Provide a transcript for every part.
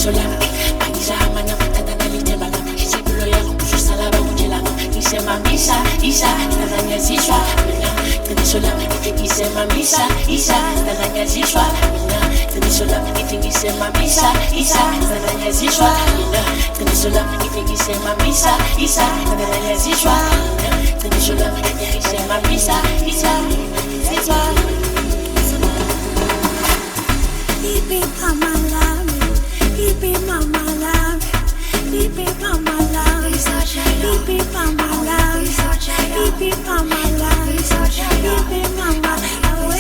qiniso lami angizama namatata nalithemba lami isimpilo yakho ususalaba kunjelanga ngisemamisa isa nananyazishwa mina qiniso lami ngithi ngisemamisa isa nananyazishwa mina qiniso lami ngithi ngisemamisa isa nananyazishwa mina qiniso lami ngithi ngisemamisa isa nananyazishwa mina qiniso lami ngithi ngisemamisa isa nananyazishwa Ipi mama love, ipi mama love, ipi mama love, ipi mama love, ipi mama love, ipi mama away.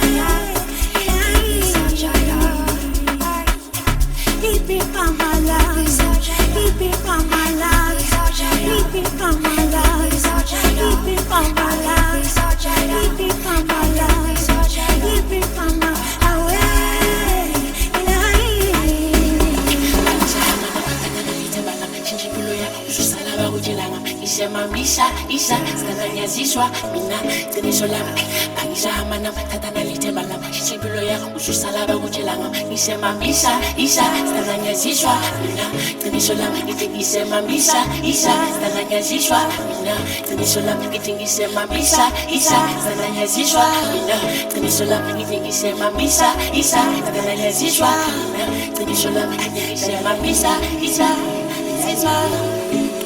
Ipi mama love, ipi mama love, ipi mama love, ipi mama love, ipi mama love, ipi mama away. Ngisemamisa isa nananyazishwa mina qiniso lami angizama namatata nalithemba lami isimpilo yakho ususalaba kunjelanga ngisemamisa isa nananyazishwa mina qiniso lami ngithi ngisemamisa isa nananyazishwa mina qiniso lami ngithi ngisemamisa isa nananyazishwa mina qiniso lami ngithi ngisemamisa isa nananyazishwa mina qiniso lami ngithi ngisemamisa isa nananyazishwa